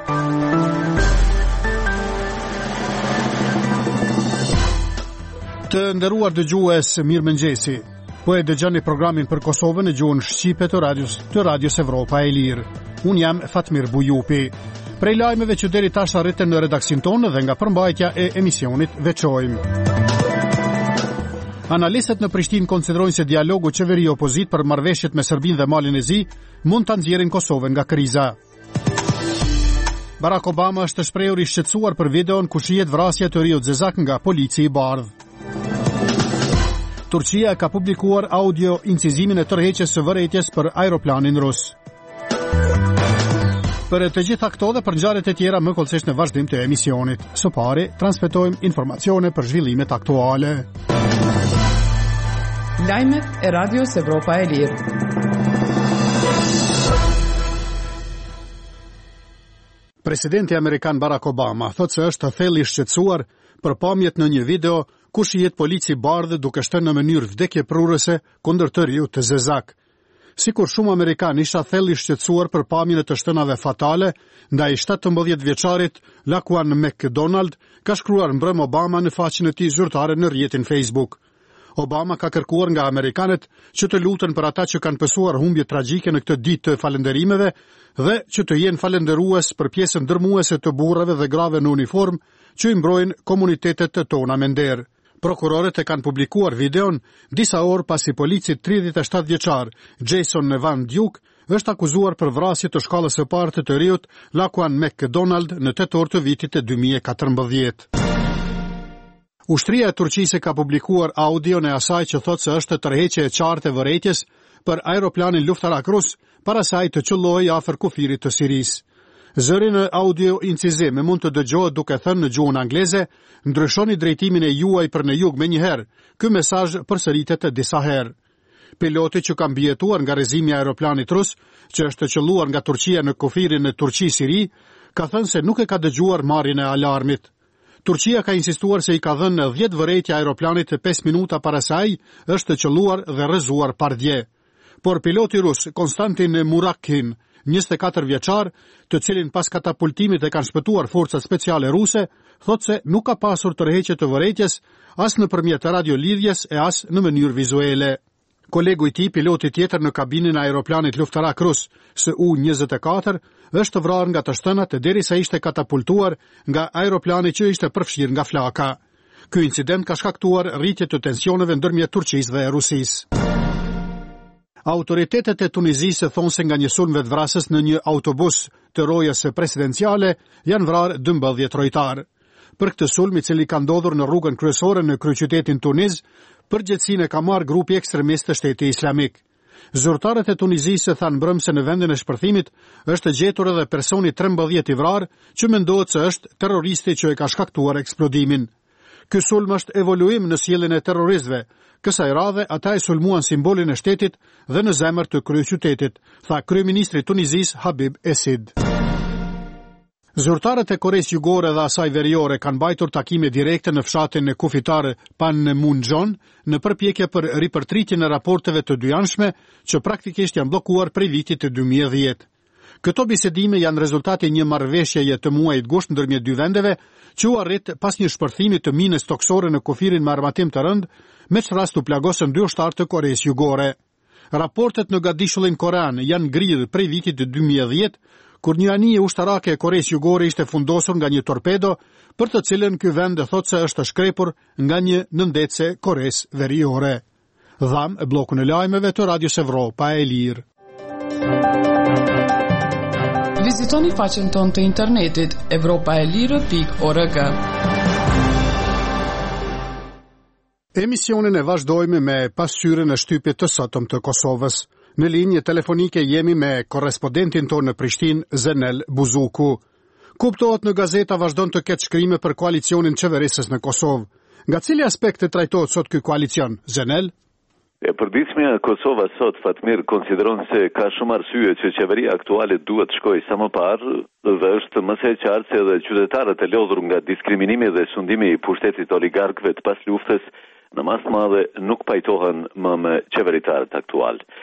Të nderuar dëgjues, mirëmëngjesi. Po e dëgjoni programin për Kosovën në gjuhën shqipe të Radios Evropa e Lirë. Unë jam Fatmir Bujupi. Prej lajmeve që deri tash arritën në redaksin tonë dhe nga përmbajtja e emisionit veçojmë. Analistët në Prishtinë konsiderojnë se dialogu qeveri-opozit për marrëveshjet me Serbinë dhe Malin e Zi mund ta nxjerrin Kosovën nga kriza. Barack Obama është shprehur i shqetësuar për videon ku shihet vrasja e Toriut Zezak nga polici i bardhë. Turqia ka publikuar audio incizimin e tërheqjes së vërejtjes për aeroplanin rus. Për të gjitha këto dhe për ngjarjet e tjera më kollësisht në vazhdim të emisionit. Së pari, transmetojmë informacione për zhvillimet aktuale. Lajmet e Radios Evropa e Lirë. Presidenti amerikan Barack Obama thotë se është thellë i shqetësuar për pamjet në një video ku shihet polici bardhë duke shtënë në mënyrë vdekjeprurëse kundër Toriut të Zezak. Sikur shumë amerikanë isha thellë i shqetësuar për pamjen e të shtënave fatale, ndaj 17 vjeçarit Laquan McDonald ka shkruar mbrëm Obama në faqen e tij zyrtare në rrjetin Facebook. Obama ka kërkuar nga amerikanët që të lutën për ata që kanë pësuar humbje tragjike në këtë ditë të falënderimeve dhe që të jenë falënderues për pjesën ndërmuese të burrave dhe grave në uniform që i mbrojnë komunitetet të tona me nder. Prokurorët e kanë publikuar videon disa orë pasi polici 37 vjeçar Jason Van Duke është akuzuar për vrasje të shkallës së parë të Toriut Laquan McDonald në tetor të vitit të 2014. Ushtria e Turqisë ka publikuar audion e asaj që thotë se është tërheqje e qartë e vërejtjes për aeroplanin luftarak rus para saj të qëllohej afër kufirit të Sirisë. Zëri në audio incizim mund të dëgjohet duke thënë në gjuhën angleze: ndryshoni drejtimin e juaj për në jug menjëherë. Ky mesazh përsëritet disa herë. Piloti që ka mbijetuar nga rrezimi i aeroplanit rus, që është qelluar nga Turqia në kufirin në Turqi-Siri, ka thënë se nuk e ka dëgjuar marrjen e alarmit. Turqia ka insistuar se i ka dhënë 10 vërejtje aeroplanit 5 minuta para saj është qelluar dhe rrëzuar pardje. Por piloti rus Konstantin Murakhin, 24 vjeçar, të cilin pas katapultimit e kanë shpëtuar forcat speciale ruse, thotë se nuk ka pasur tërheqje të vërejtjes as nëpërmjet radiolidhjes e as në mënyrë vizuele. Kolegu i tij, piloti tjetër në kabinën e aeroplanit luftarak rus Su-24, është vrarë nga të shtënat derisa ishte katapultuar nga aeroplani që ishte përfshirë nga flaka. Ky incident ka shkaktuar rritje të tensioneve ndërmjet Turqisë dhe Rusisë. Autoritetet e Tunizisë thonë se nga një sulm vetvrasës në një autobus të rojës presidenciale janë vrarë 12 rojtarë. Për këtë sulm, i cili ka ndodhur në rrugën kryesore në kryeqytetin Tuniz, përgjegjësinë e ka marrë grupi ekstremist të Shtetit Islamik. Zyrtarët e Tunizisë thanë mbrëm se në vendin e shpërthimit është gjetur edhe personi 13 i vrarë që mendohet se është terroristi që e ka shkaktuar eksplodimin. Ky sulm është evoluim në sjelljen e terroristëve. Kësaj radhe ata e sulmuan simbolin e shtetit dhe në zemër të kryeqytetit, tha kryeministri Tunizis Habib Esid. Zyrtarët e Koresë Jugore dhe asaj veriore kanë mbajtur takime direkte në fshatin e kufitar Panmunjom në përpjekje për ripërtritjen e raporteve të dyjanshme që praktikisht janë bllokuar prej vitit të 2010. Këto bisedime janë rezultati një marrëveshjeje të muajit gusht ndërmjet dy vendeve që u arrit pas një shpërthimi të minës toksore në kufirin me armatim të rënd, me që rast u plagosën 2 ushtarë të Koresë Jugore. Raportet në Gadishullin Koran janë ngrirë prej vitit të 2010, kur një anije ushtarake e Koresë Jugore ishte fundosur nga një torpedo, për të cilën ky vend thotë se është shkrepur nga një nëndetse Koresë Veriore. Dham bllokun e lajmeve të Radios Evropa e Lirë. Vizitoni faqen tonë të internetit evropaelire.org. Emisionin e vazhdojmë me pasqyrën e shtypit të sotëm të Kosovës. Në linjë telefonike jemi me korrespondentin tonë në Prishtinë, Zenel Buzuku. Kuptohet në gazeta vazhdon të ketë shkrime për koalicionin qeverisës në Kosovë. Nga cili aspekt e trajtohet sot ky koalicion, Zenel? E përditshmja e Kosovës sot, Fatmir, konsideron se ka shumë arsye që qeveria aktuale duhet shkojë sa më parë dhe është më së qartë se edhe qytetarët e lodhur nga diskriminimi dhe sundimi i pushtetit oligarkëve të pas luftës në mas madhe nuk pajtohen më me qeveritarët aktual.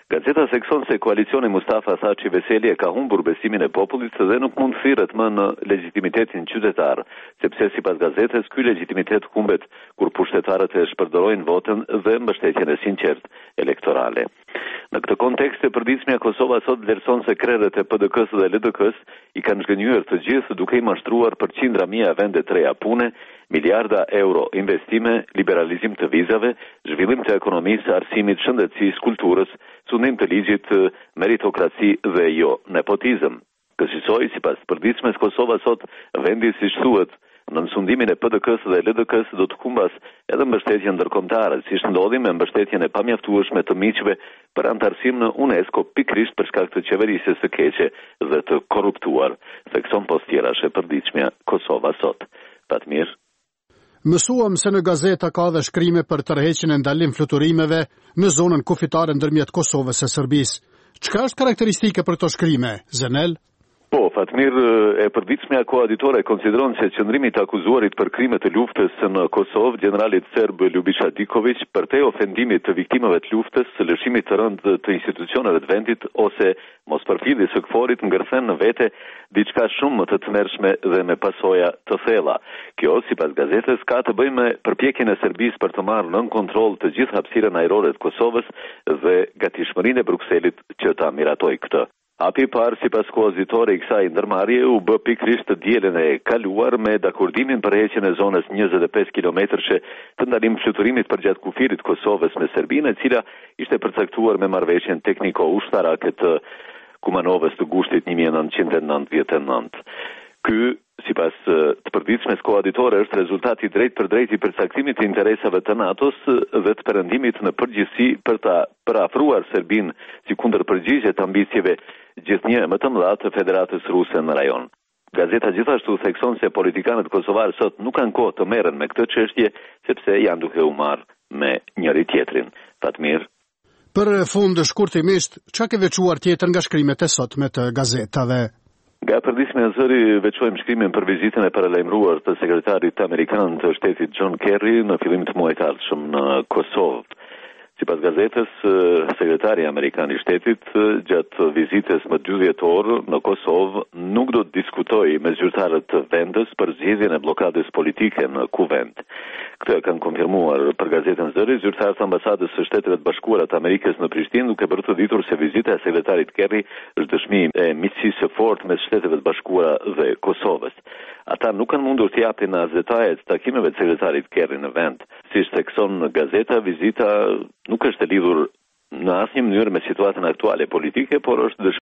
Gazeta sekson se koalicioni Mustafa Thaçi Veseli ka humbur besimin e popullit dhe nuk mund thirret më në legitimitetin qytetar, sepse sipas gazetës ky legitimitet humbet kur pushtetarët e shpërdorin votën dhe mbështetjen e sinqert elektorale. Në këtë kontekst e përditshmja Kosova sot vlerëson se krerët e PDK-s dhe LDK-s i kanë zhgënjur të gjithë duke i mashtruar për qindra mijë vende të reja pune, miliarda euro investime, liberalizim të vizave, zhvillim të ekonomisë, arsimit, shëndetësisë, kulturës, sundim të ligjit, meritokraci dhe jo nepotizëm. Kësaj sipas përditshmes Kosova sot vendi siç thuhet në sundimin e PDK-s dhe LDK-s do të humbas edhe mbështetjen ndërkombëtare, siç ndodhi me mbështetjen e pamjaftueshme të miqve për antarësim në UNESCO pikërisht për shkak të qeverisjes së keqe dhe të korruptuar, thekson postjerash e përditshmja Kosova sot. Fatmir. Mësuam se në gazeta ka dhe shkrime për tërheqjen e ndalim fluturimeve në zonën kufitare ndërmjet Kosovës e Serbisë. Çka është karakteristike për këto shkrime, Zenel? Po, Fatmir, e përditshmja koaditore konsideron se qëndrimi të akuzuarit për krime të luftës në Kosovë, generalit serb Ljubiša Diković, për te ofendimit të viktimave të luftës, lëshimit të rënd të institucioneve të vendit ose mos përfiljes së këforit ngërthen në vete diçka shumë më të tmerrshme dhe me pasoja të thella. Kjo, sipas gazetës, ka të bëjë me përpjekjen e Serbisë për të marrë nën kontroll të gjithë hapësirën ajrore të Kosovës dhe gatishmërinë e Brukselit që ta miratojë këtë. Hapi parë sipas koazitore i kësaj ndërmarrje u bë pikërisht të dielën e kaluar me dakordimin për heqjen e zonës 25 kilometrëshe të ndalim fluturimit përgjatë kufirit Kosovës me Serbinë, e cila ishte përcaktuar me marrëveshjen tekniko-ushtarake të Kumanovës të gushtit 1999. Ky, sipas të përditshmes koaditore, është rezultati drejt për drejt i përcaktimit të interesave të NATO-s dhe të perëndimit në përgjithësi për ta përafruar Serbinë si kundërpërgjigje të ambicjeve gjithnjë më të mëdha të Federatës Ruse në rajon. Gazeta gjithashtu thekson se politikanët kosovarë sot nuk kanë kohë të merren me këtë çështje sepse janë duke u marrë me njëri tjetrin. Fatmir. Për fund shkurtimisht, çka ke veçuar tjetër nga shkrimet e sotme të gazetave? Nga përditshmja e zëri veçojmë shkrimin për vizitën e paralajmëruar të sekretarit amerikan të shtetit John Kerry në fillim të muajit të ardhshëm në Kosovë. Sipas gazetës, sekretari amerikan i shtetit gjatë vizitës më 2 dhjetor në Kosovë nuk do të diskutojë me zyrtarët të vendës për zgjedhjen e bllokadës politike në kuvend. Këtë e kanë konfirmuar për gazetën Zëri zyrtarët të ambasadës së Shteteve të Bashkuara të Amerikës në Prishtinë, duke bërë të ditur se vizita e sekretarit Kerry është dëshmi e miqësisë së fortë mes Shteteve të Bashkuara dhe Kosovës. Ata nuk kanë mundur të japin as detajet të takimeve të sekretarit Kerry në vend. Siç thekson gazeta, vizita nuk është e lidhur në asnjë mënyrë me situatën aktuale politike, por është